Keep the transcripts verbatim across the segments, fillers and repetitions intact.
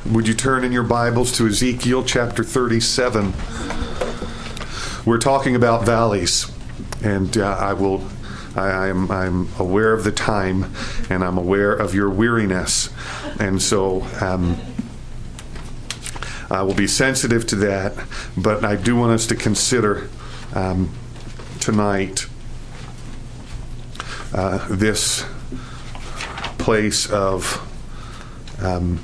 Would you turn in your Bibles to Ezekiel chapter thirty-seven? We're talking about valleys, and uh, I will. I, I'm I'm aware of the time, and I'm aware of your weariness, and so um, I will be sensitive to that. But I do want us to consider um, tonight uh, this place of. Um,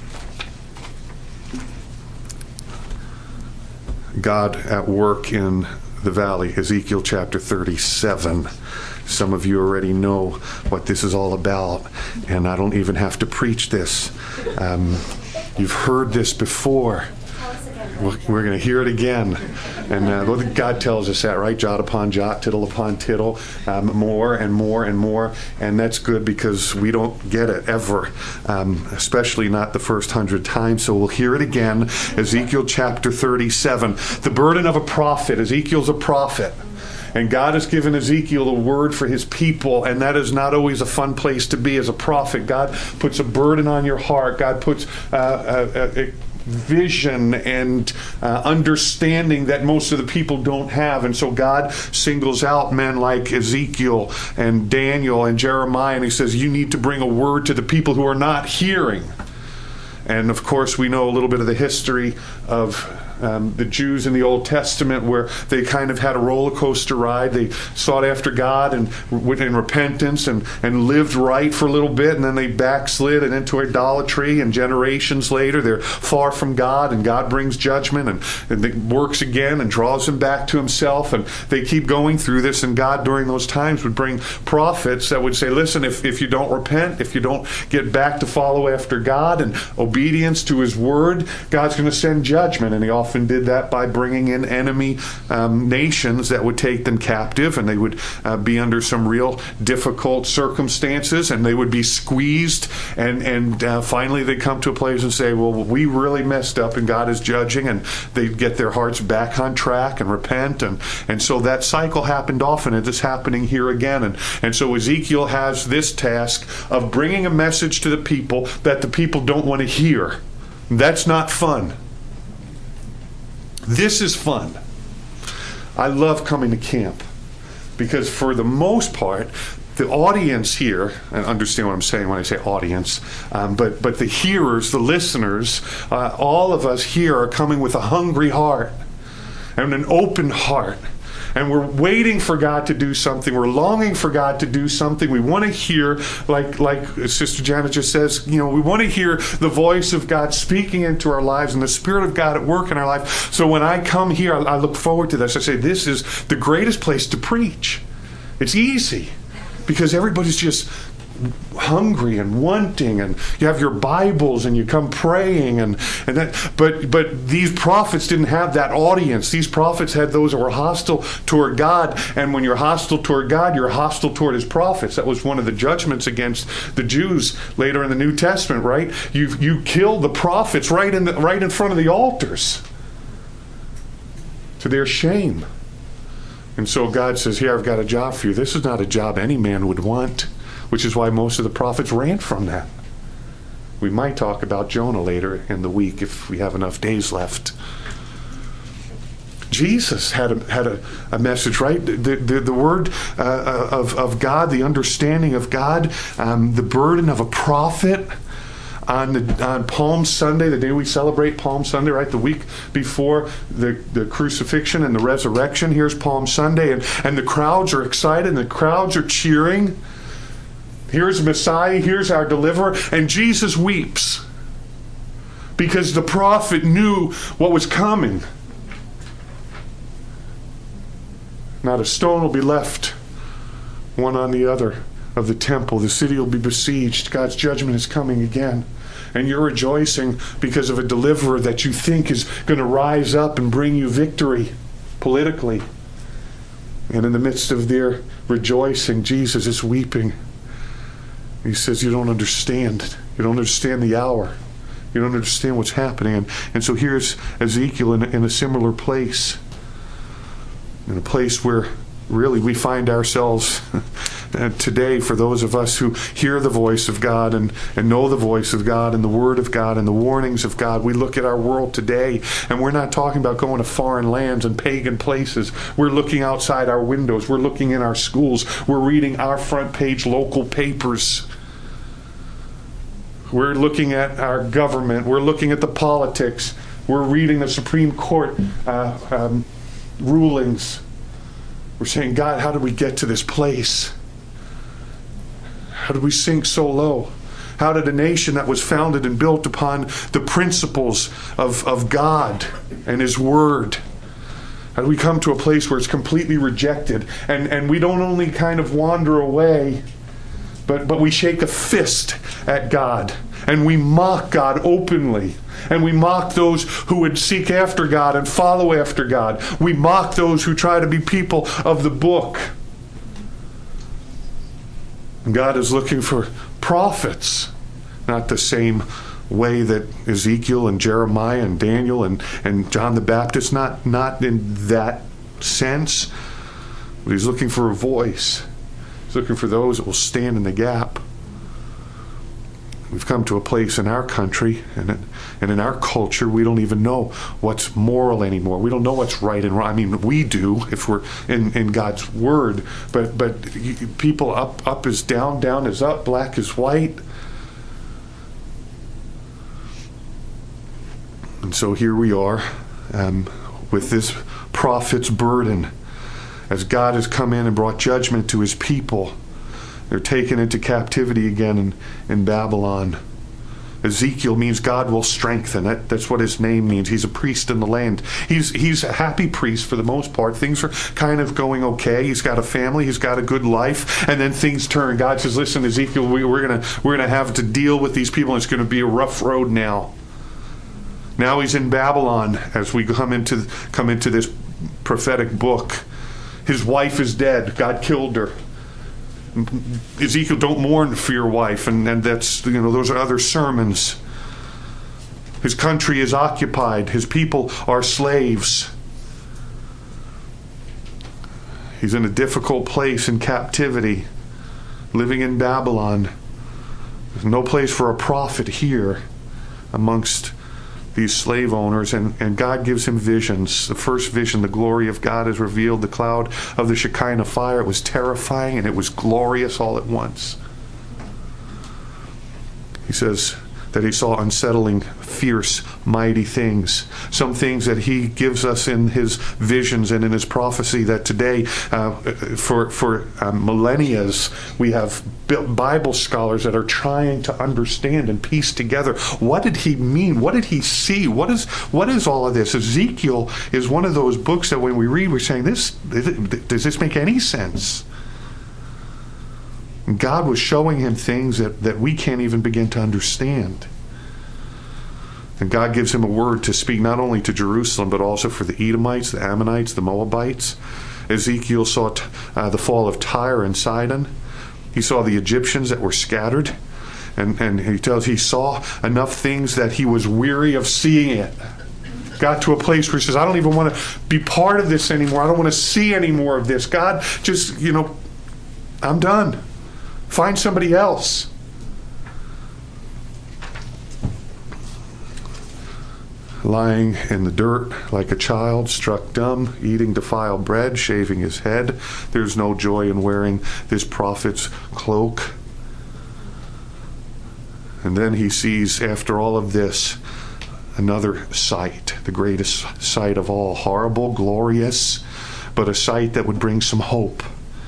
God at work in the valley, Ezekiel chapter thirty-seven. Some of you already know what this is all about, and I don't even have to preach this. Um, you've heard this before. We're going to hear it again. And uh, God tells us that, right? Jot upon jot, tittle upon tittle, um, more and more and more. And that's good because we don't get it ever, um, especially not the first hundred times. So we'll hear it again. Ezekiel chapter thirty-seven. The burden of a prophet. Ezekiel's a prophet. And God has given Ezekiel a word for his people, and that is not always a fun place to be as a prophet. God puts a burden on your heart. God puts uh, a, a, a vision and uh, understanding that most of the people don't have. And so God singles out men like Ezekiel and Daniel and Jeremiah, and he says, you need to bring a word to the people who are not hearing. And of course, we know a little bit of the history of Um, the Jews in the Old Testament, where they kind of had a roller coaster ride. They sought after God and went in repentance and, and lived right for a little bit, and then they backslid and into idolatry, and generations later they're far from God, and God brings judgment and, and it works again and draws them back to himself, and they keep going through this. And God during those times would bring prophets that would say, listen, if, if you don't repent, if you don't get back to follow after God and obedience to his word, God's going to send judgment. And he often often did that by bringing in enemy um, nations that would take them captive, and they would uh, be under some real difficult circumstances, and they would be squeezed, and, and uh, finally they come to a place and say, well, we really messed up and God is judging, and they get their hearts back on track and repent, and, and so that cycle happened often, and it's happening here again. And, and so Ezekiel has this task of bringing a message to the people that the people don't want to hear. That's not fun. This is fun. I love coming to camp because for the most part, the audience here, and understand what I'm saying when I say audience, um, but, but the hearers, the listeners, uh, all of us here are coming with a hungry heart and an open heart. And we're waiting for God to do something. We're longing for God to do something. We want to hear, like like Sister Janet just says, you know, we want to hear the voice of God speaking into our lives and the Spirit of God at work in our life. So when I come here, I, I look forward to this. I say, this is the greatest place to preach. It's easy because everybody's just hungry and wanting, and you have your Bibles and you come praying, and, and that but but these prophets didn't have that audience. These prophets had those that were hostile toward God, and when you're hostile toward God, you're hostile toward his prophets. That was one of the judgments against the Jews later in the New Testament, right? You you killed the prophets right in the, right in front of the altars to their shame. And so God says, here, I've got a job for you. This is not a job any man would want, which is why most of the prophets ran from that. We might talk about Jonah later in the week if we have enough days left. Jesus had a, had a, a message, right? The, the, the word uh, of, of God, the understanding of God, um, the burden of a prophet. On, the, on Palm Sunday, the day we celebrate Palm Sunday, right, the week before the, the crucifixion and the resurrection, here's Palm Sunday, and, and the crowds are excited, and the crowds are cheering. Here's Messiah, here's our deliverer, and Jesus weeps because the prophet knew what was coming. Not a stone will be left one on the other of the temple. The city will be besieged. God's judgment is coming again. And you're rejoicing because of a deliverer that you think is going to rise up and bring you victory politically. And in the midst of their rejoicing, Jesus is weeping. He says, you don't understand. You don't understand the hour. You don't understand what's happening. And, and so here's Ezekiel in, in a similar place. In a place where really we find ourselves uh, today for those of us who hear the voice of God and, and know the voice of God and the Word of God and the warnings of God. We look at our world today, and we're not talking about going to foreign lands and pagan places. We're looking outside our windows. We're looking in our schools. We're reading our front page local papers. We're looking at our government. We're looking at the politics. We're reading the Supreme Court uh, um, rulings. We're saying, God, how did we get to this place? How did we sink so low? How did a nation that was founded and built upon the principles of, of God and His Word, how do we come to a place where it's completely rejected? And, and we don't only kind of wander away, but, but we shake a fist at God. And we mock God openly. And we mock those who would seek after God and follow after God. We mock those who try to be people of the book. And God is looking for prophets, not the same way that Ezekiel and Jeremiah and Daniel and, and John the Baptist, not, not in that sense. But He's looking for a voice. He's looking for those that will stand in the gap. We've come to a place in our country and in, and in our culture, we don't even know what's moral anymore. We don't know what's right and wrong. I mean, we do if we're in, in God's Word, but but people up up is down, down is up, black is white. And so here we are um, with this prophet's burden as God has come in and brought judgment to His people. They're taken into captivity again in, in Babylon. Ezekiel means God will strengthen. That, that's what his name means. He's a priest in the land. He's he's a happy priest for the most part. Things are kind of going okay. He's got a family. He's got a good life. And then things turn. God says, listen, Ezekiel, we, we're gonna we're gonna have to deal with these people. And it's going to be a rough road now. Now he's in Babylon as we come into come into this prophetic book. His wife is dead. God killed her. Ezekiel, don't mourn for your wife, and, and that's, you know, those are other sermons. His country is occupied. His people are slaves. He's in a difficult place in captivity, living in Babylon. There's no place for a prophet here amongst these slave owners, and, and God gives him visions. The first vision, the glory of God is revealed, the cloud of the Shekinah fire. It was terrifying and it was glorious all at once. He says that he saw unsettling, fierce, mighty things. Some things that he gives us in his visions and in his prophecy that today, uh, for, for uh, millennia, we have Bible scholars that are trying to understand and piece together. What did he mean? What did he see? What is what is all of this? Ezekiel is one of those books that when we read, we're saying, "This does this make any sense?" And God was showing him things that, that we can't even begin to understand. And God gives him a word to speak not only to Jerusalem, but also for the Edomites, the Ammonites, the Moabites. Ezekiel saw t- uh, the fall of Tyre and Sidon. He saw the Egyptians that were scattered. And, and he tells he saw enough things that he was weary of seeing it. Got to a place where he says, I don't even want to be part of this anymore. I don't want to see any more of this. God, just, you know, I'm done. Find somebody else. Lying in the dirt like a child, struck dumb, eating defiled bread, shaving his head. There's no joy in wearing this prophet's cloak. And then he sees, after all of this, another sight, the greatest sight of all. Horrible, glorious, but a sight that would bring some hope.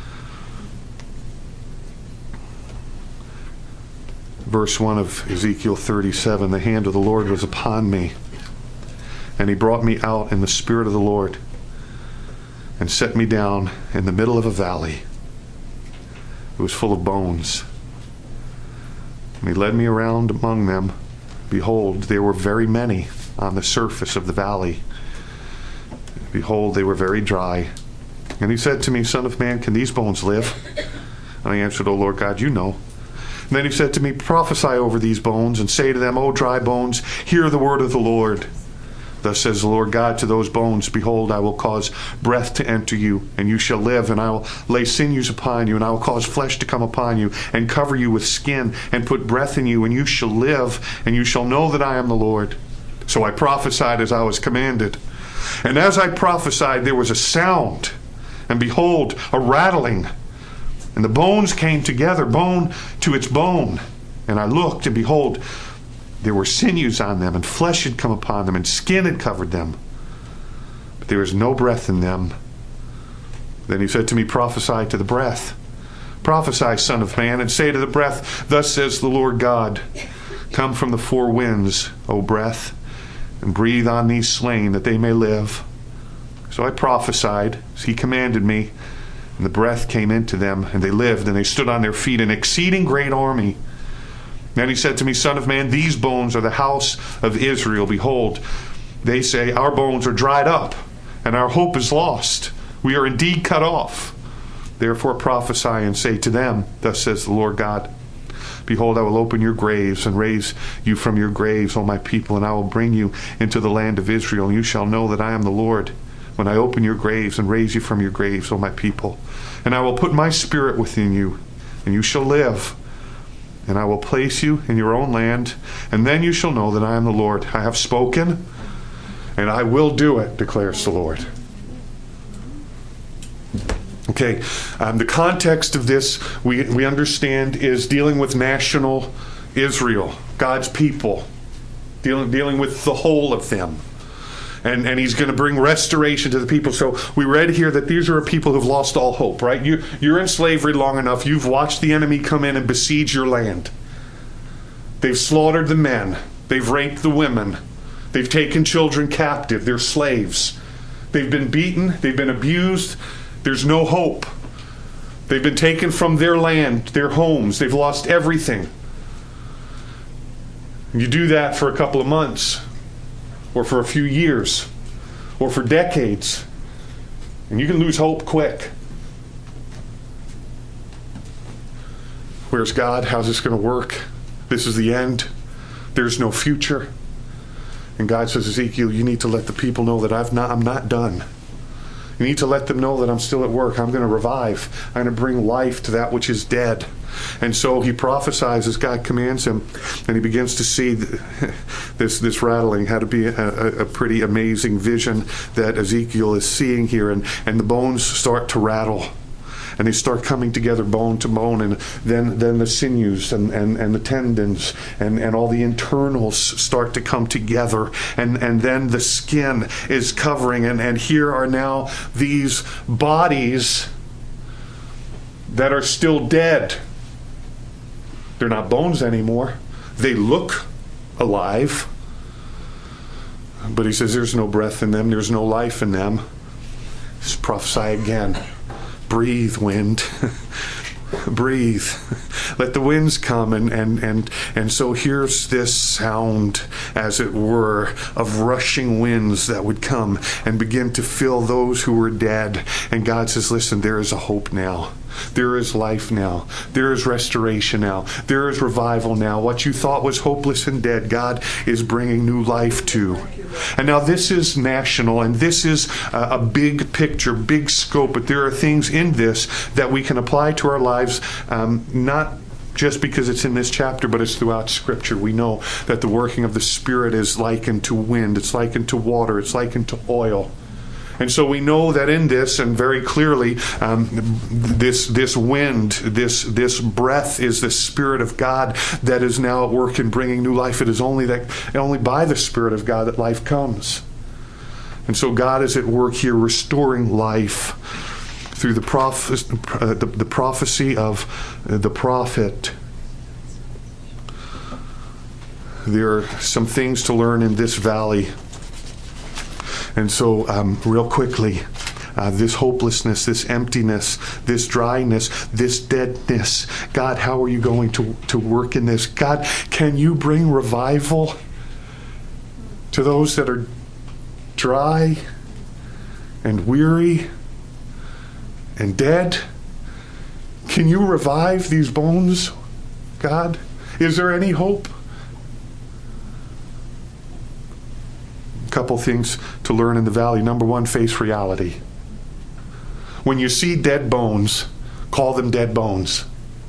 Verse one of Ezekiel thirty-seven, the hand of the Lord was upon me, and he brought me out in the spirit of the Lord and set me down in the middle of a valley. It was full of bones. And he led me around among them. Behold, there were very many on the surface of the valley. Behold, they were very dry. And he said to me, Son of man, can these bones live? And I answered, O Lord God, you know. And then he said to me, prophesy over these bones and say to them, O dry bones, hear the word of the Lord. Thus says the Lord God to those bones, behold, I will cause breath to enter you, and you shall live, and I will lay sinews upon you, and I will cause flesh to come upon you, and cover you with skin, and put breath in you, and you shall live, and you shall know that I am the Lord. So I prophesied as I was commanded. And as I prophesied, there was a sound, and behold, a rattling. And the bones came together, bone to its bone. And I looked, and behold, there were sinews on them, and flesh had come upon them, and skin had covered them. But there was no breath in them. Then he said to me, prophesy to the breath. Prophesy, son of man, and say to the breath, thus says the Lord God, come from the four winds, O breath, and breathe on these slain, that they may live. So I prophesied, as he commanded me, and the breath came into them, and they lived, and they stood on their feet, an exceeding great army. Then he said to me, son of man, these bones are the house of Israel. Behold, they say, our bones are dried up, and our hope is lost. We are indeed cut off. Therefore prophesy and say to them, thus says the Lord God, behold, I will open your graves and raise you from your graves, O my people, and I will bring you into the land of Israel, and you shall know that I am the Lord, when I open your graves and raise you from your graves, O my people. And I will put my spirit within you, and you shall live. And I will place you in your own land, and then you shall know that I am the Lord. I have spoken, and I will do it, declares the Lord. Okay, um, the context of this, we, we understand, is dealing with national Israel, God's people, dealing, dealing with the whole of them. And, and he's going to bring restoration to the people. So we read here that these are a people who've lost all hope, right? You, you're in slavery long enough. You've watched the enemy come in and besiege your land. They've slaughtered the men. They've raped the women. They've taken children captive. They're slaves. They've been beaten. They've been abused. There's no hope. They've been taken from their land, their homes. They've lost everything. You do that for a couple of months, or for a few years, or for decades, and you can lose hope quick. Where's God? How's this going to work? This is the end. There's no future. And God says, Ezekiel, you need to let the people know that I've not, I'm not done. You need to let them know that I'm still at work. I'm going to revive. I'm going to bring life to that which is dead. And so he prophesies as God commands him, and he begins to see this this rattling. Had to be a, a pretty amazing vision that Ezekiel is seeing here, and, and the bones start to rattle. And they start coming together bone to bone, and then, then the sinews and, and, and the tendons and, and all the internals start to come together. And, and then the skin is covering. And, and here are now these bodies that are still dead. They're not bones anymore. They look alive. But he says there's no breath in them. There's no life in them. Just prophesy again. Breathe, wind. Breathe. Let the winds come. And, and, and, and so here's this sound, as it were, of rushing winds that would come and begin to fill those who were dead. And God says, listen, there is a hope now. There is life now. There is restoration now. There is revival now. What you thought was hopeless and dead, God is bringing new life to. And now this is national, and this is a, a big picture, big scope, but there are things in this that we can apply to our lives, um, not just because it's in this chapter, but it's throughout Scripture. We know that the working of the Spirit is likened to wind, it's likened to water, it's likened to oil. And so we know that in this, and very clearly, um, this this wind, this this breath is the Spirit of God that is now at work in bringing new life. It is only that only by the Spirit of God that life comes. And so God is at work here restoring life through the, prophes- uh, the, the prophecy of the prophet. There are some things to learn in this valley. And so, um, real quickly, uh, this hopelessness, this emptiness, this dryness, this deadness. God, how are you going to, to work in this? God, can you bring revival to those that are dry and weary and dead? Can you revive these bones, God? Is there any hope? A couple things to learn in the valley. Number one, face reality. When you see dead bones, call them dead bones.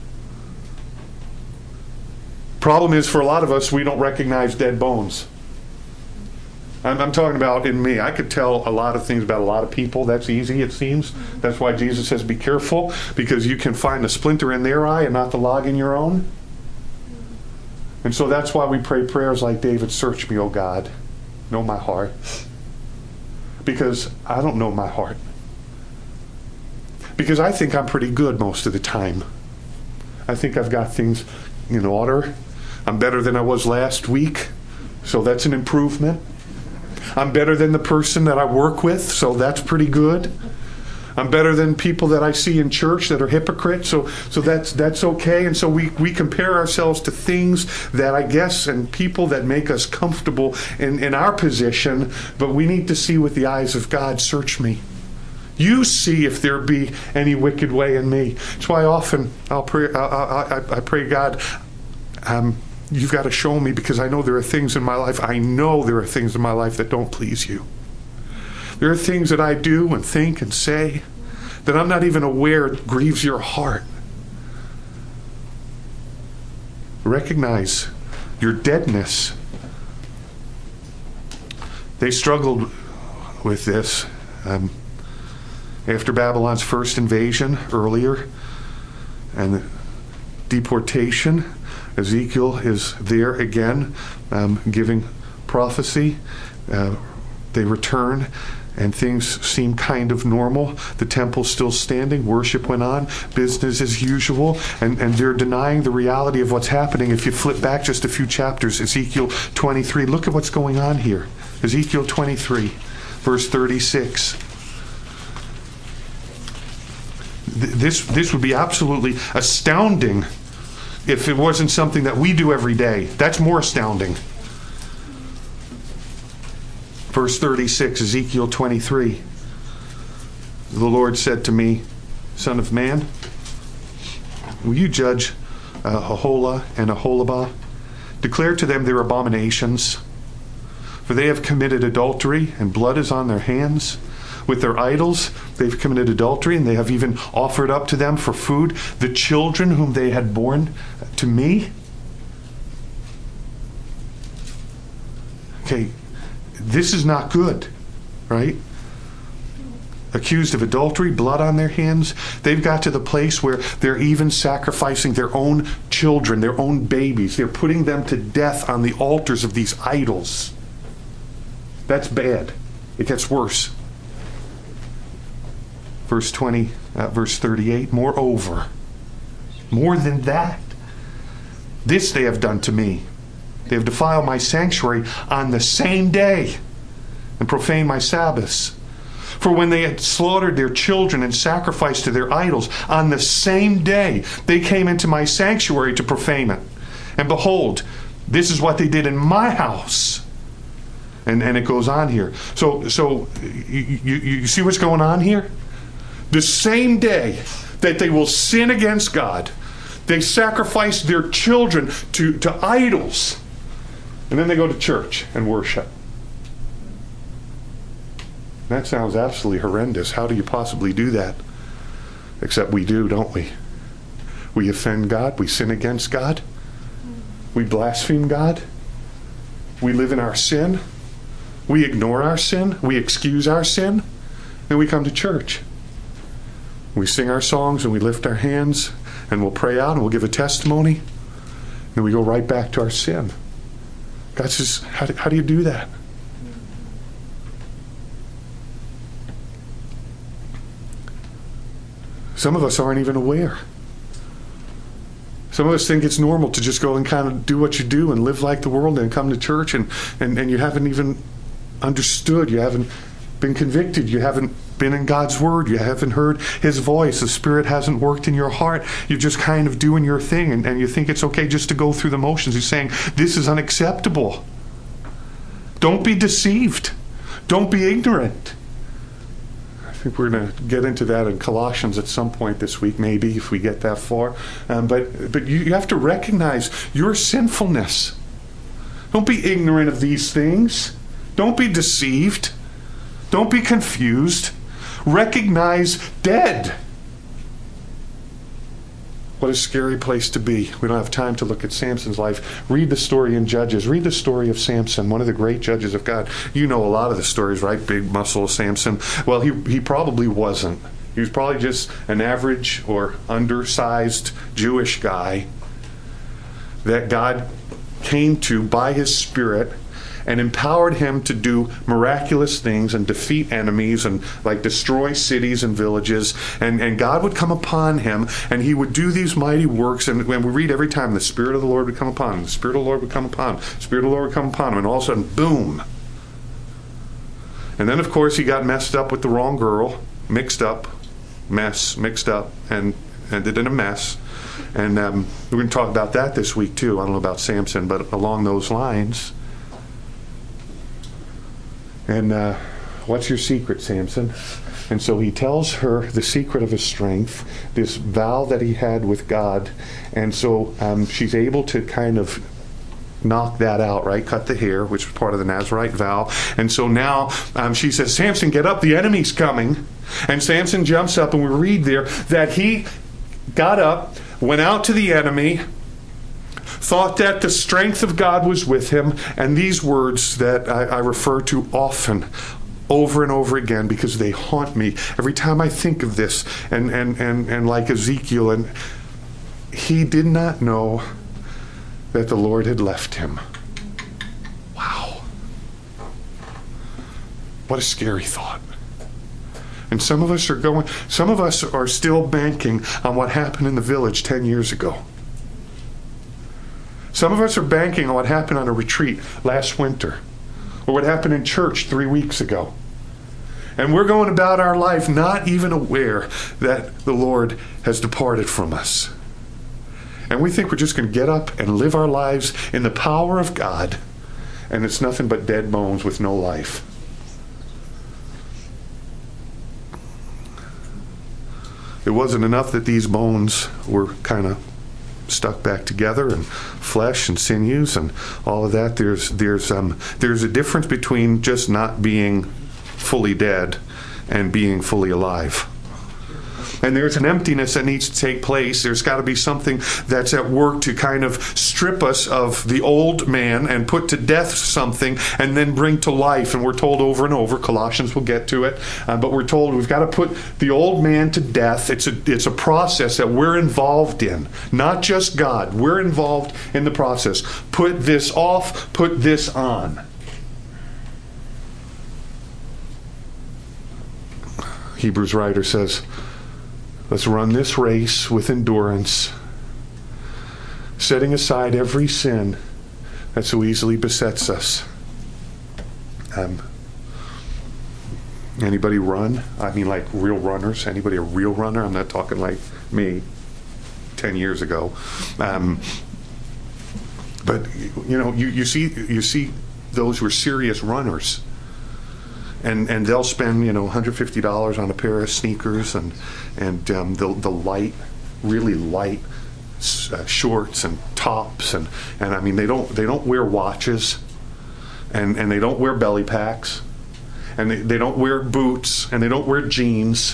Problem is, for a lot of us, we don't recognize dead bones. I'm, I'm talking about in me. I could tell a lot of things about a lot of people. That's easy, it seems. That's why Jesus says, be careful, because you can find a splinter in their eye and not the log in your own. And so that's why we pray prayers like David, search me, O God. Know my heart. Because I don't know my heart. Because I think I'm pretty good most of the time. I think I've got things in order. I'm better than I was last week, so that's an improvement. I'm better than the person that I work with, so that's pretty good. I'm better than people that I see in church that are hypocrites, so so that's that's okay. And so we, we compare ourselves to things that I guess and people that make us comfortable in, in our position, but we need to see with the eyes of God, search me. You see if there be any wicked way in me. That's why often I'll pray. I, I, I, I pray, God, um, you've got to show me, because I know there are things in my life. I know there are things in my life that don't please you. There are things that I do and think and say that I'm not even aware grieves your heart. Recognize your deadness. They struggled with this. Um, After Babylon's first invasion earlier and the deportation, Ezekiel is there again um, giving prophecy. Uh, they return and things seem kind of normal. The temple's still standing. Worship went on. Business as usual. And, and they're denying the reality of what's happening. If you flip back just a few chapters, Ezekiel twenty-three, look at what's going on here. Ezekiel twenty-three, verse thirty-six. This this would be absolutely astounding if it wasn't something that we do every day. That's more astounding. Verse thirty-six, Ezekiel twenty-three. The Lord said to me, Son of man, will you judge uh, Aholah and Aholibah? Declare to them their abominations, for they have committed adultery, and blood is on their hands. With their idols, they've committed adultery, and they have even offered up to them for food the children whom they had borne to me. Okay, this is not good, right? Accused of adultery, blood on their hands. They've got to the place where they're even sacrificing their own children, their own babies. They're putting them to death on the altars of these idols. That's bad. It gets worse. Verse twenty, uh, verse thirty-eight, moreover, more than that, this they have done to me. They have defiled my sanctuary on the same day and profaned my Sabbaths. For when they had slaughtered their children and sacrificed to their idols, on the same day they came into my sanctuary to profane it. And behold, this is what they did in my house. And, and it goes on here. So, so you, you, you see what's going on here? The same day that they will sin against God, they sacrifice their children to, to idols. And then they go to church and worship. That sounds absolutely horrendous. How do you possibly do that? Except we do, don't we? We offend God. We sin against God. We blaspheme God. We live in our sin. We ignore our sin. We excuse our sin. Then we come to church. We sing our songs and we lift our hands and we'll pray out and we'll give a testimony. And we go right back to our sin. God says, how do, how do you do that? Some of us aren't even aware. Some of us think it's normal to just go and kind of do what you do and live like the world and come to church and, and, and you haven't even understood. You haven't been convicted. You haven't been in God's Word. You haven't heard His voice. The Spirit hasn't worked in your heart. You're just kind of doing your thing and, and you think it's okay just to go through the motions. He's saying, this is unacceptable. Don't be deceived. Don't be ignorant. I think we're going to get into that in Colossians at some point this week, maybe, if we get that far. Um, but but you, you have to recognize your sinfulness. Don't be ignorant of these things. Don't be deceived. Don't be confused. Recognize dead. What a scary place to be. We don't have time to look at Samson's life. Read the story in Judges. Read the story of Samson, one of the great judges of God. You know a lot of the stories, right? Big muscle Samson. Well, he, he probably wasn't. He was probably just an average or undersized Jewish guy that God came to by his Spirit and empowered him to do miraculous things and defeat enemies and like destroy cities and villages. And, and God would come upon him and he would do these mighty works. And when we read every time, the Spirit of the Lord would come upon him. The Spirit of the Lord would come upon him. The Spirit of the Lord would come upon him. And all of a sudden, boom. And then, of course, he got messed up with the wrong girl. Mixed up. Mess. Mixed up. And ended in a mess. And um, we're going to talk about that this week, too. I don't know about Samson, but along those lines. And uh, what's your secret, Samson? And so he tells her the secret of his strength, this vow that he had with God. And so um, she's able to kind of knock that out, right? Cut the hair, which was part of the Nazirite vow. And so now um, she says, Samson, get up, the enemy's coming. And Samson jumps up, and we read there that he got up, went out to the enemy, thought that the strength of God was with him, and these words that I, I refer to often, over and over again, because they haunt me every time I think of this, and, and, and, and like Ezekiel, and he did not know that the Lord had left him. Wow. What a scary thought. And some of us are going, some of us are still banking on what happened in the village ten years ago. Some of us are banking on what happened on a retreat last winter, or what happened in church three weeks ago. And we're going about our life not even aware that the Lord has departed from us. And we think we're just going to get up and live our lives in the power of God, and it's nothing but dead bones with no life. It wasn't enough that these bones were kind of stuck back together, and flesh and sinews and all of that. There's there's um there's a difference between just not being fully dead and being fully alive. And there's an emptiness that needs to take place. There's got to be something that's at work to kind of strip us of the old man and put to death something and then bring to life. And we're told over and over, Colossians will get to it, uh, but we're told we've got to put the old man to death. It's a, it's a process that we're involved in. Not just God. We're involved in the process. Put this off, put this on. Hebrews writer says, let's run this race with endurance, setting aside every sin that so easily besets us. Um, anybody run? I mean, like real runners? Anybody a real runner? I'm not talking like me ten years ago. Um, but you know, you, you see, you see those who are serious runners. And and they'll spend, you know, one hundred fifty dollars on a pair of sneakers and and um, the the light, really light uh, shorts and tops and, and I mean they don't they don't wear watches, and, and they don't wear belly packs, and they, they don't wear boots, and they don't wear jeans.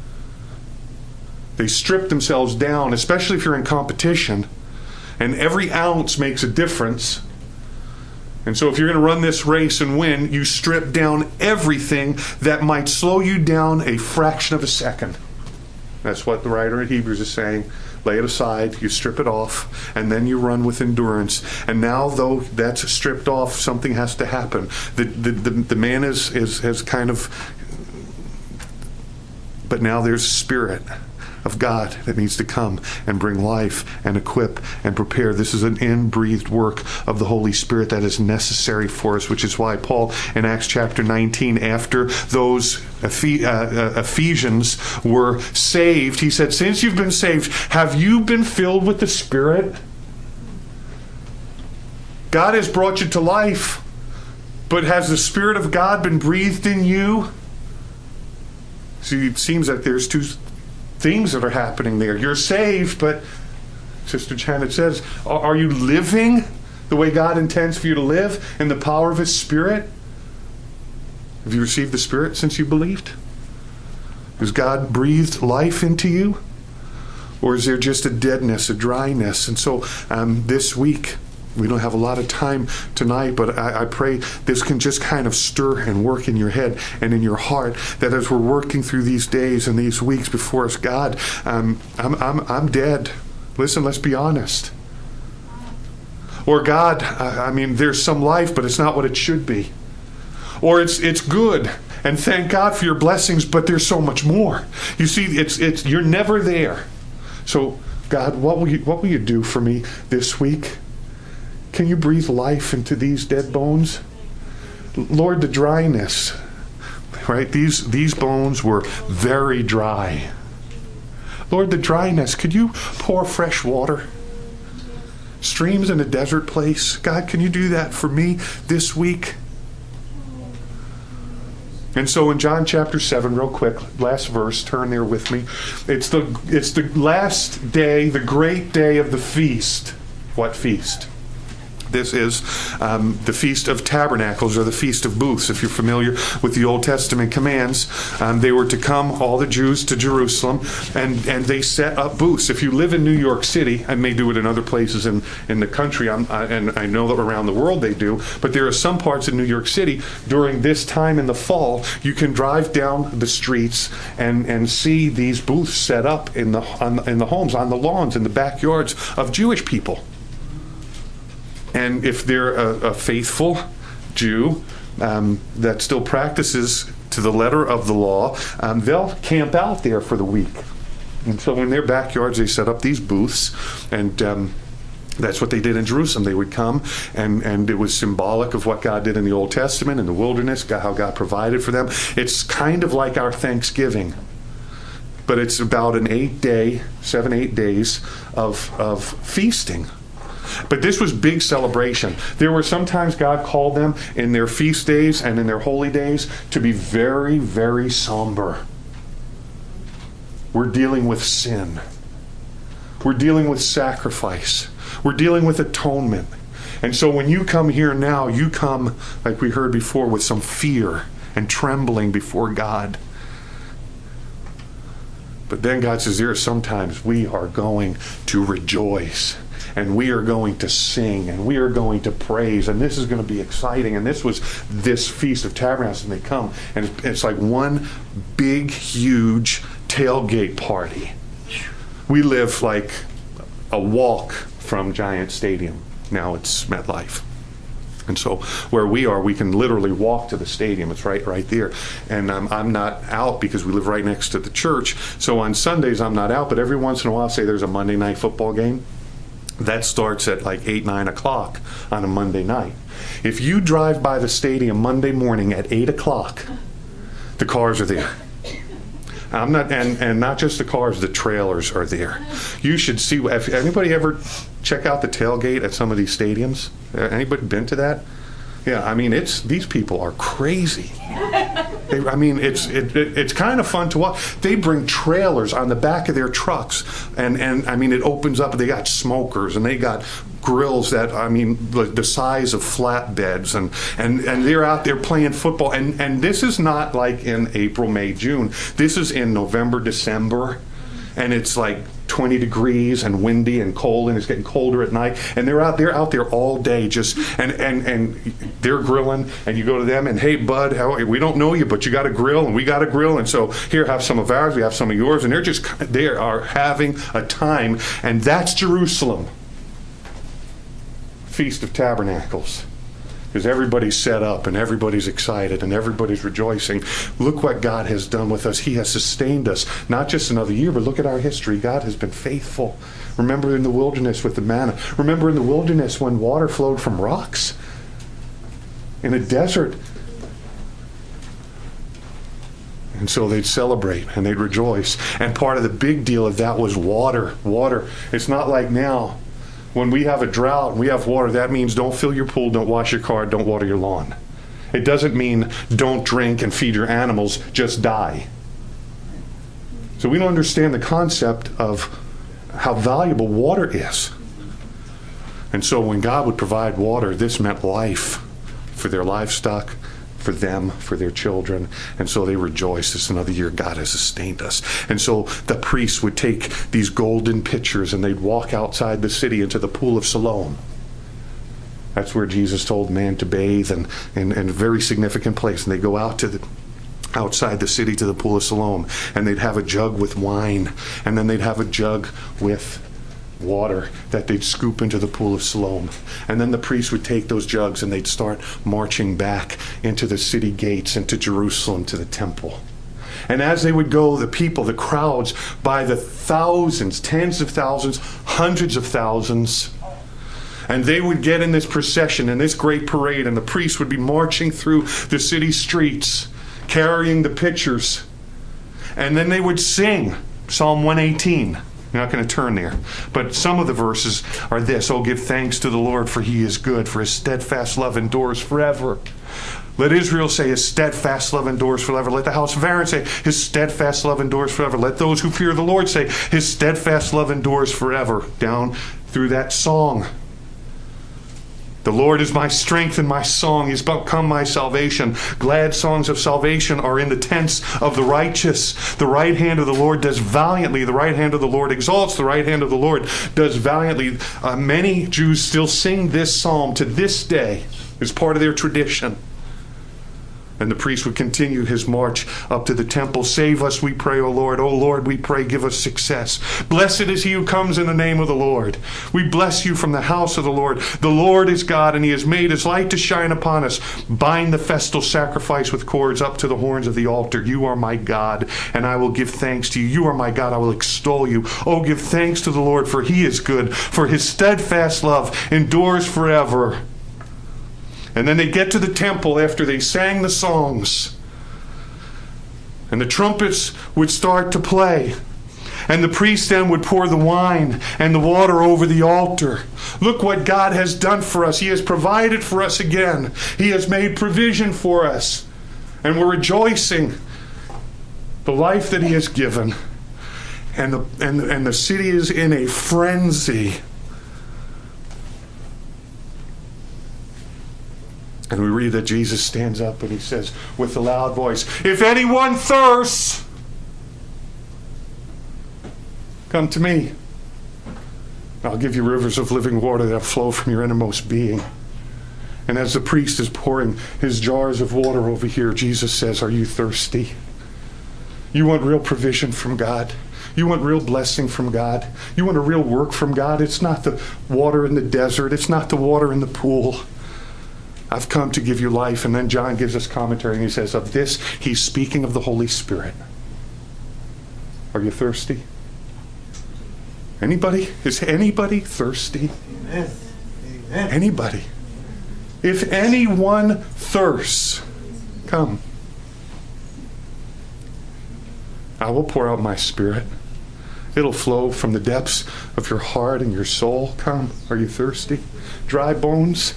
They strip themselves down, especially if you're in competition, and every ounce makes a difference. And so if you're going to run this race and win, you strip down everything that might slow you down a fraction of a second. That's what the writer in Hebrews is saying. Lay it aside, you strip it off, and then you run with endurance. And now, though that's stripped off, something has to happen. The the, the, the man is, is has kind of... But now there's Spirit of God that needs to come and bring life and equip and prepare. This is an in-breathed work of the Holy Spirit that is necessary for us, which is why Paul in Acts chapter nineteen, after those Ephes- uh, uh, Ephesians were saved, he said, since you've been saved, have you been filled with the Spirit? God has brought you to life, but has the Spirit of God been breathed in you? See, it seems that there's two things that are happening there. You're saved, but Sister Janet says, are you living the way God intends for you to live in the power of His Spirit? Have you received the Spirit since you believed? Has God breathed life into you? Or is there just a deadness, a dryness? And so um, this week, we don't have a lot of time tonight, but I, I pray this can just kind of stir and work in your head and in your heart, that as we're working through these days and these weeks before us, God, um, I'm, I'm, I'm dead. Listen, let's be honest. Or God, I, I mean, there's some life, but it's not what it should be. Or it's it's good, and thank God for your blessings, but there's so much more. You see, it's it's you're never there. So, God, what will you what will you do for me this week? Can you breathe life into these dead bones? Lord, the dryness, right? These these bones were very dry. Lord, the dryness, could you pour fresh water? Streams in a desert place. God, can you do that for me this week? And so in John chapter seven, real quick, last verse, turn there with me. It's the it's the last day, the great day of the feast. What feast? This is um, the Feast of Tabernacles, or the Feast of Booths. If you're familiar with the Old Testament commands, um, they were to come, all the Jews, to Jerusalem, and, and they set up booths. If you live in New York City, I may do it in other places in, in the country, I'm, I, and I know that around the world they do, but there are some parts in New York City, during this time in the fall, you can drive down the streets and, and see these booths set up in the, on, in the homes, on the lawns, in the backyards of Jewish people. And if they're a, a faithful Jew um, that still practices to the letter of the law, um, they'll camp out there for the week. And so in their backyards, they set up these booths, and um, that's what they did in Jerusalem. They would come, and, and it was symbolic of what God did in the Old Testament, in the wilderness, how God provided for them. It's kind of like our Thanksgiving, but it's about an eight-day, seven, eight days of, of feasting. But this was big celebration. There were sometimes God called them in their feast days and in their holy days to be very, very somber. We're dealing with sin. We're dealing with sacrifice. We're dealing with atonement. And so when you come here now, you come, like we heard before, with some fear and trembling before God. But then God says, there are sometimes we are going to rejoice. And we are going to sing, and we are going to praise, and this is going to be exciting. And this was this Feast of Tabernacles, and they come, and it's like one big, huge tailgate party. We live like a walk from Giant Stadium. Now it's MetLife. And so where we are, we can literally walk to the stadium. It's right right there. And um, I'm not out because we live right next to the church. So on Sundays, I'm not out, but every once in a while, say there's a Monday night football game. That starts at like eight, nine o'clock on a Monday night. If you drive by the stadium Monday morning at eight o'clock, the cars are there. I'm not, and, and not just the cars, the trailers are there. You should see, if anybody ever check out the tailgate at some of these stadiums? Anybody been to that? Yeah, I mean, it's these people are crazy. They, I mean, it's it, it, it's kind of fun to watch. They bring trailers on the back of their trucks, and, and I mean, it opens up. They got smokers, and they got grills that, I mean, the, the size of flatbeds, and, and, and they're out there playing football. And, and this is not like in April, May, June. This is in November, December, and it's like twenty degrees and windy and cold, and it's getting colder at night, and they're out they're out there all day just and and and they're grilling, and you go to them and, hey bud, how, we don't know you, but you got a grill and we got a grill, and so here, have some of ours, we have some of yours, and they're just they are having a time. And that's Jerusalem. Feast of Tabernacles. Because everybody's set up and everybody's excited and everybody's rejoicing. Look what God has done with us. He has sustained us, not just another year, but look at our history. God has been faithful. Remember in the wilderness with the manna. Remember in the wilderness when water flowed from rocks. In a desert. And so they'd celebrate and they'd rejoice. And part of the big deal of that was water. Water. It's not like now. When we have a drought and we have water, that means don't fill your pool, don't wash your car, don't water your lawn. It doesn't mean don't drink and feed your animals, just die. So we don't understand the concept of how valuable water is. And so when God would provide water, this meant life for their livestock, for them, for their children. And so they rejoice. It's another year God has sustained us. And so the priests would take these golden pitchers and they'd walk outside the city into the pool of Siloam. That's where Jesus told man to bathe, and, and, and a very significant place. And they go out to the outside the city to the pool of Siloam, and they'd have a jug with wine, and then they'd have a jug with water that they'd scoop into the pool of Siloam. And then the priests would take those jugs and they'd start marching back into the city gates, into Jerusalem, to the temple. And as they would go, the people, the crowds, by the thousands, tens of thousands, hundreds of thousands, and they would get in this procession, in this great parade, and the priests would be marching through the city streets, carrying the pitchers. And then they would sing Psalm one eighteen. You're not going to turn there. But some of the verses are this: "Oh, give thanks to the Lord, for he is good, for his steadfast love endures forever." Let Israel say, his steadfast love endures forever. Let the house of Aaron say, his steadfast love endures forever. Let those who fear the Lord say, his steadfast love endures forever. Down through that song. The Lord is my strength and my song. He's become my salvation. Glad songs of salvation are in the tents of the righteous. The right hand of the Lord does valiantly. The right hand of the Lord exalts. The right hand of the Lord does valiantly. Uh, many Jews still sing this psalm to this day. It's part of their tradition. And the priest would continue his march up to the temple. Save us, we pray, O Lord. O Lord, we pray, give us success. Blessed is he who comes in the name of the Lord. We bless you from the house of the Lord. The Lord is God, and he has made his light to shine upon us. Bind the festal sacrifice with cords up to the horns of the altar. You are my God, and I will give thanks to you. You are my God, I will extol you. Oh, give thanks to the Lord, for he is good, for his steadfast love endures forever. And then they get to the temple after they sang the songs. And the trumpets would start to play. And the priest then would pour the wine and the water over the altar. Look what God has done for us. He has provided for us again. He has made provision for us. And we're rejoicing the life that he has given. And the, and, and the city is in a frenzy. And we read that Jesus stands up and he says with a loud voice, "If anyone thirsts, come to me. I'll give you rivers of living water that flow from your innermost being." And as the priest is pouring his jars of water over here, Jesus says, "Are you thirsty? You want real provision from God? You want real blessing from God? You want a real work from God? It's not the water in the desert. It's not the water in the pool. I've come to give you life." And then John gives us commentary and he says, of this, he's speaking of the Holy Spirit. Are you thirsty? Anybody? Is anybody thirsty? Amen. Amen. Anybody? If anyone thirsts, come. I will pour out my Spirit. It'll flow from the depths of your heart and your soul. Come. Are you thirsty? Dry bones?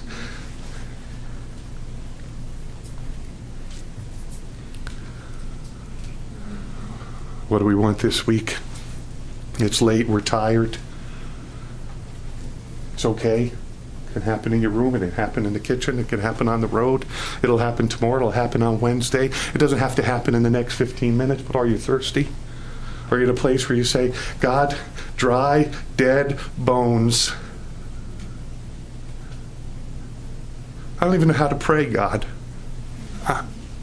What do we want this week? It's late, we're tired. It's okay. It can happen in your room, it can happen in the kitchen, it can happen on the road. It'll happen tomorrow, it'll happen on Wednesday. It doesn't have to happen in the next fifteen minutes, but are you thirsty? Are you at a place where you say, God, dry, dead bones. I don't even know how to pray, God. Huh?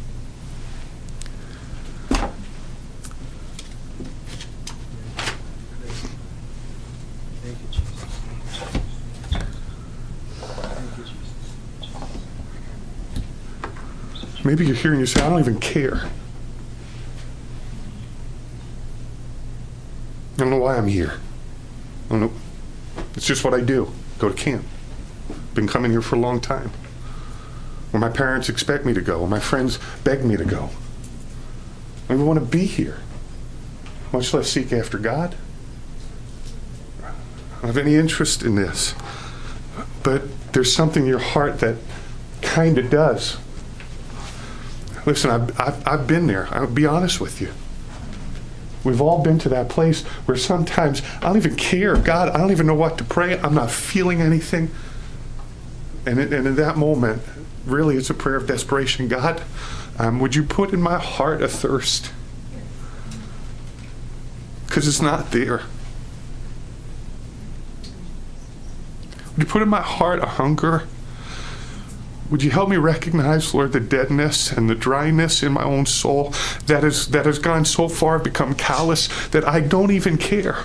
Maybe you're here and you say, I don't even care. I don't know why I'm here. I don't know. It's just what I do. Go to camp. Been coming here for a long time. Or my parents expect me to go. Or my friends beg me to go. I don't even want to be here. Much less seek after God. I don't have any interest in this. But there's something in your heart that kind of does. Listen, I've, I've, I've been there. I'll be honest with you. We've all been to that place where sometimes I don't even care. God, I don't even know what to pray. I'm not feeling anything. And, it, and in that moment, really it's a prayer of desperation. God, um, would you put in my heart a thirst? Because it's not there. Would you put in my heart a hunger? Would you help me recognize, Lord, the deadness and the dryness in my own soul that is that has gone so far, become callous, that I don't even care.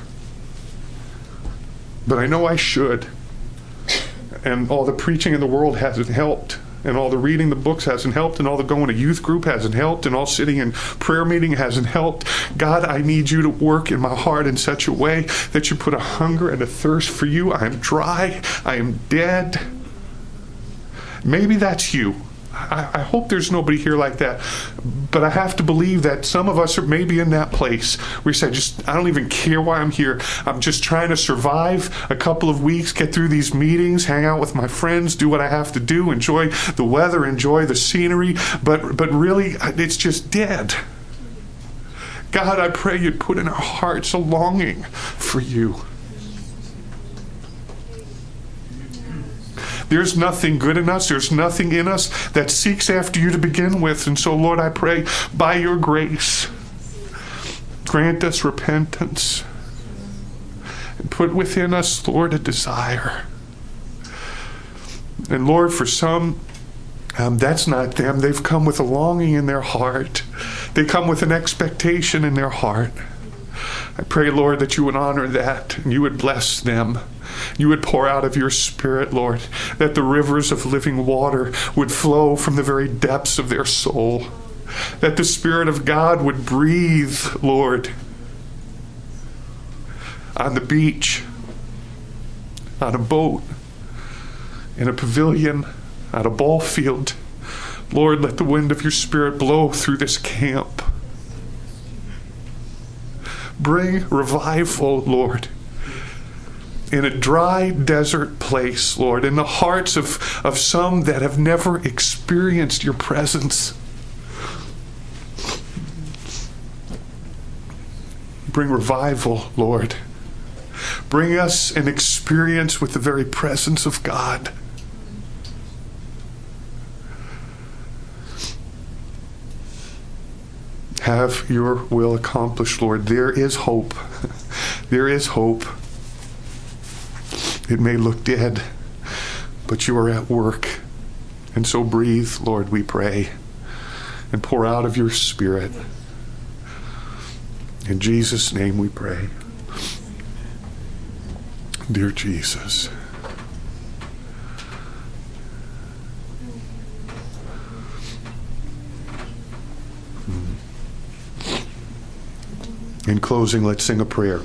But I know I should. And all the preaching in the world hasn't helped. And all the reading the books hasn't helped. And all the going to youth group hasn't helped. And all sitting in prayer meeting hasn't helped. God, I need you to work in my heart in such a way that you put a hunger and a thirst for you. I am dry. I am dead. Maybe that's you. I, I hope there's nobody here like that. But I have to believe that some of us are maybe in that place where you say, just, I don't even care why I'm here. I'm just trying to survive a couple of weeks, get through these meetings, hang out with my friends, do what I have to do, enjoy the weather, enjoy the scenery. But, but really, it's just dead. God, I pray you'd put in our hearts a longing for you. There's nothing good in us. There's nothing in us that seeks after you to begin with. And so, Lord, I pray by your grace, grant us repentance. And put within us, Lord, a desire. And Lord, for some, um, that's not them. They've come with a longing in their heart. They come with an expectation in their heart. I pray, Lord, that you would honor that and you would bless them. You would pour out of your Spirit, Lord, that the rivers of living water would flow from the very depths of their soul. That the Spirit of God would breathe, Lord, on the beach, on a boat, in a pavilion, on a ball field. Lord, let the wind of your Spirit blow through this camp. Bring revival, Lord, in a dry desert place, Lord, in the hearts of, of some that have never experienced your presence. Bring revival, Lord. Bring us an experience with the very presence of God. Have your will accomplished, Lord. There is hope. There is hope. It may look dead, but you are at work. And so breathe, Lord, we pray, and pour out of your Spirit. In Jesus' name we pray. Dear Jesus, in closing, let's sing a prayer.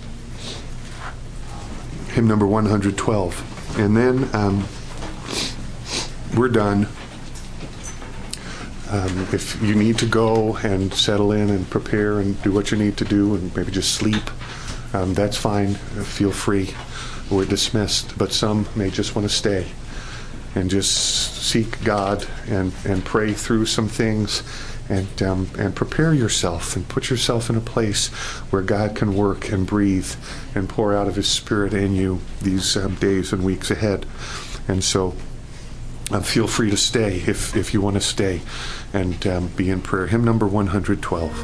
Hymn number one hundred twelve. And then um, we're done. Um, if you need to go and settle in and prepare and do what you need to do and maybe just sleep, um, that's fine. Feel free. We're dismissed. But some may just want to stay and just seek God and, and pray through some things. And um, and prepare yourself and put yourself in a place where God can work and breathe and pour out of his Spirit in you these um, days and weeks ahead. And so uh, feel free to stay if, if you want to stay and um, be in prayer. Hymn number one hundred twelve.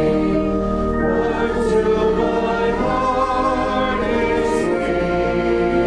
Until my heart is free.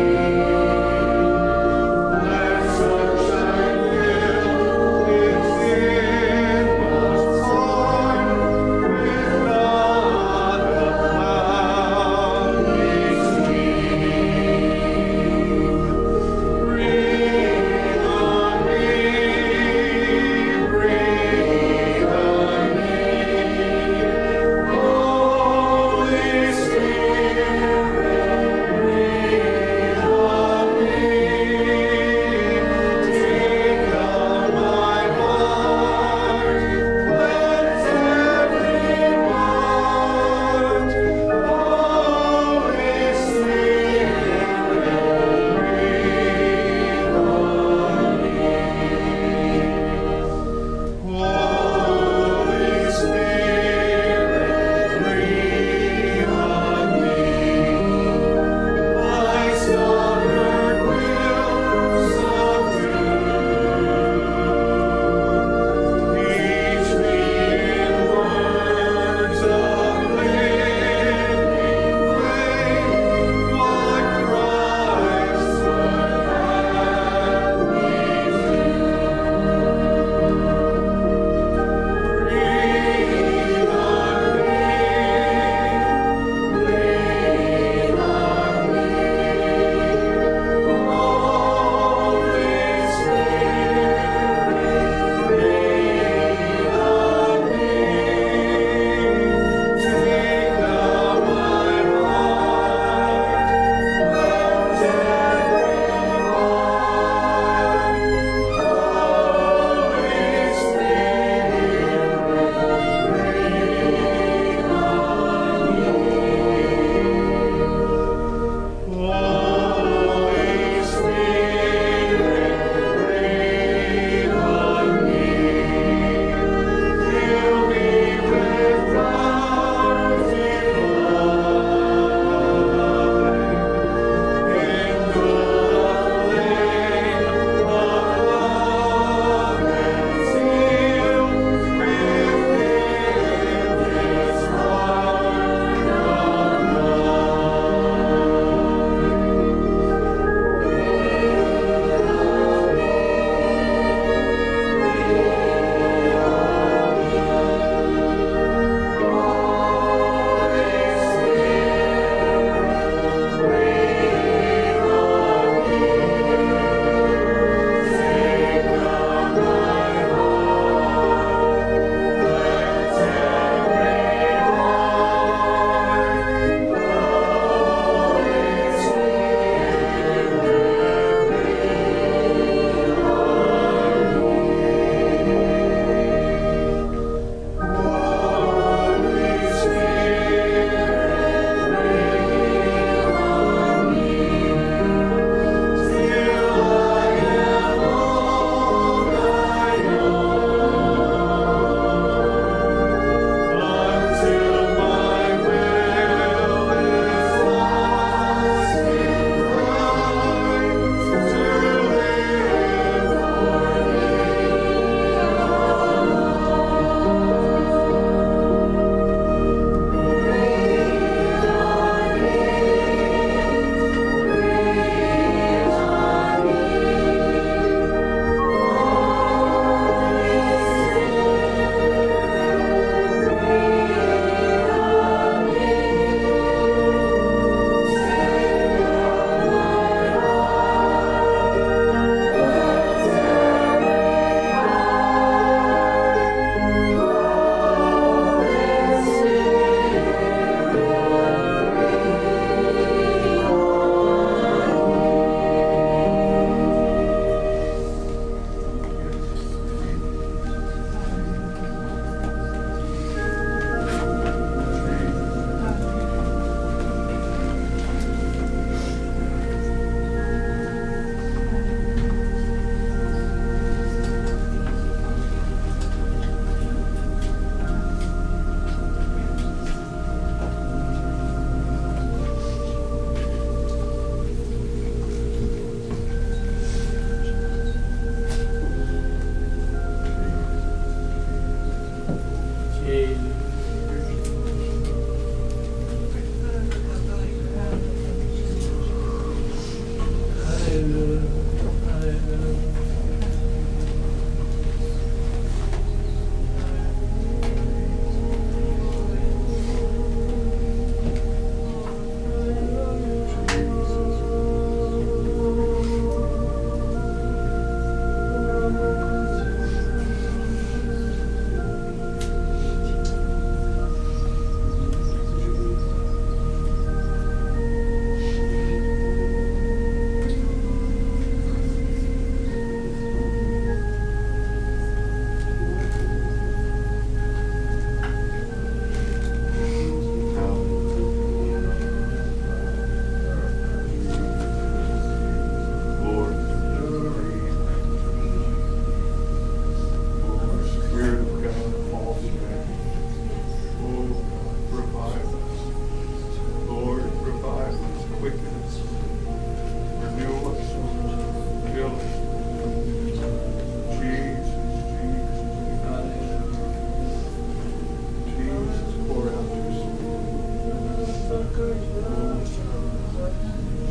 quicken us, renew us, fill us. Jesus, Jesus, Jesus, pour out your spirit.